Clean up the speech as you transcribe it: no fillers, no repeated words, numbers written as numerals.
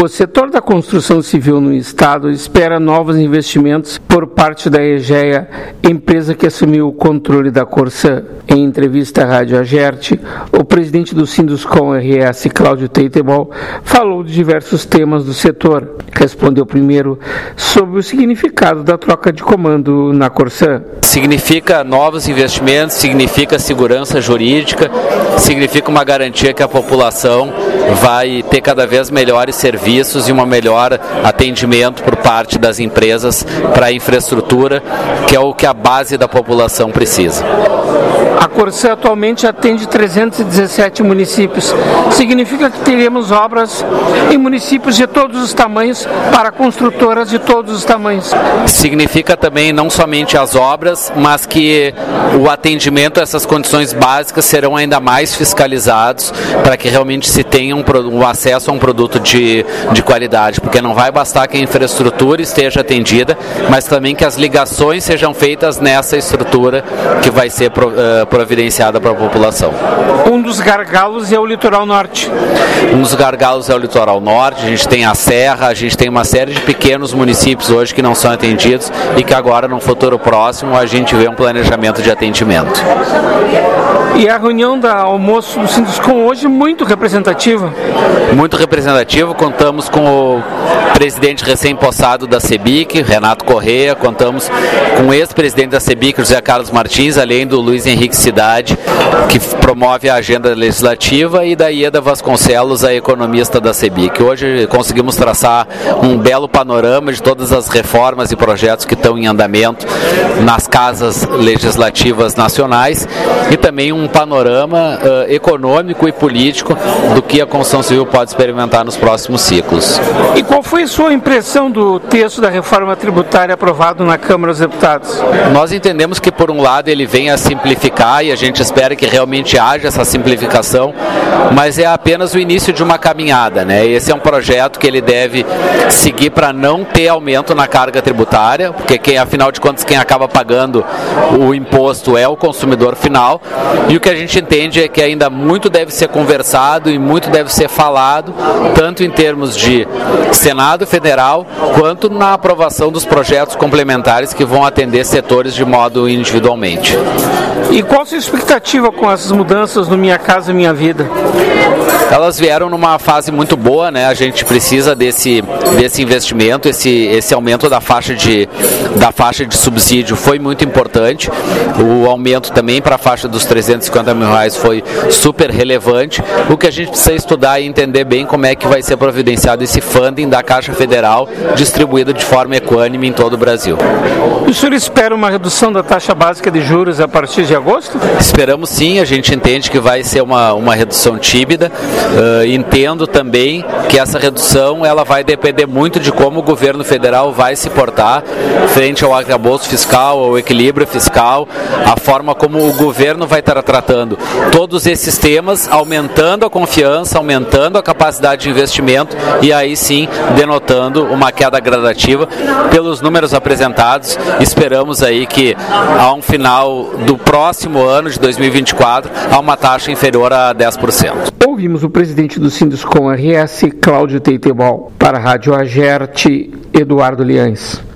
O setor da construção civil no estado espera novos investimentos por parte da EGEA, empresa que assumiu o controle da Corsã. Em entrevista à Rádio Agerte, o presidente do Sinduscom RS, Cláudio Teitebol, falou de diversos temas do setor. Respondeu primeiro sobre o significado da troca de comando na Corsã. Significa novos investimentos, significa segurança jurídica, significa uma garantia que a população vai ter cada vez melhores serviços e um melhor atendimento por parte das empresas para a infraestrutura, que é o que a base da população precisa. A Corsã atualmente atende 317 municípios. Significa que teremos obras em municípios de todos os tamanhos para construtoras de todos os tamanhos. Significa também não somente as obras, mas que o atendimento a essas condições básicas serão ainda mais fiscalizados para que realmente se tenha um acesso a um produto de qualidade, porque não vai bastar que a infraestrutura esteja atendida, mas também que as ligações sejam feitas nessa estrutura que vai ser providenciada para a população. Um dos gargalos é o litoral norte. Um dos gargalos é o litoral norte, a gente tem a Serra, a gente tem uma série de pequenos municípios hoje que não são atendidos e que agora, no futuro próximo, a gente vê um planejamento de atendimento. E a reunião da almoço do Sinduscom hoje muito representativa? Muito representativa, contamos com o presidente recém-possado da CEBIC, Renato Corrêa, contamos com o ex-presidente da CEBIC, José Carlos Martins, além do Luiz Henrique Cidade, que promove a agenda legislativa, e da Ieda Vasconcelos, a economista da CEBIC. Hoje conseguimos traçar um belo panorama de todas as reformas e projetos que estão em andamento nas casas legislativas nacionais e também um panorama econômico e político do que a construção civil pode experimentar nos próximos ciclos. E qual foi a sua impressão do texto da reforma tributária aprovado na Câmara dos Deputados? Nós entendemos que, por um lado, ele vem a simplificar e a gente espera que realmente haja essa simplificação, mas é apenas o início de uma caminhada, né? Esse é um projeto que ele deve seguir para não ter aumento na carga tributária, porque afinal de contas quem acaba pagando o imposto é o consumidor final, e o que a gente entende é que ainda muito deve ser conversado e muito deve ser falado, tanto em termos de Senado Federal, quanto na aprovação dos projetos complementares que vão atender setores de modo individualmente. E qual a sua expectativa com essas mudanças no Minha Casa Minha Vida? Elas vieram numa fase muito boa, né? A gente precisa desse investimento, esse aumento da faixa de subsídio foi muito importante. O aumento também para a faixa dos R$350 mil foi super relevante. O que a gente precisa estudar e entender bem como é que vai ser providenciado esse funding da Caixa Federal, distribuído de forma equânime em todo o Brasil. O senhor espera uma redução da taxa básica de juros a partir de agosto? Esperamos sim, a gente entende que vai ser uma redução tímida. Entendo também que essa redução ela vai depender muito de como o governo federal vai se portar frente ao arcabouço fiscal, ao equilíbrio fiscal, a forma como o governo vai estar tratando todos esses temas, aumentando a confiança, aumentando a capacidade de investimento e aí sim denotando uma queda gradativa. Pelos números apresentados, esperamos aí que a um final do próximo ano de 2024 há uma taxa inferior a 10%. Ouvimos o presidente do Sinduscom RS, Cláudio Teitebol. Para a Rádio Agerte, Eduardo Liães.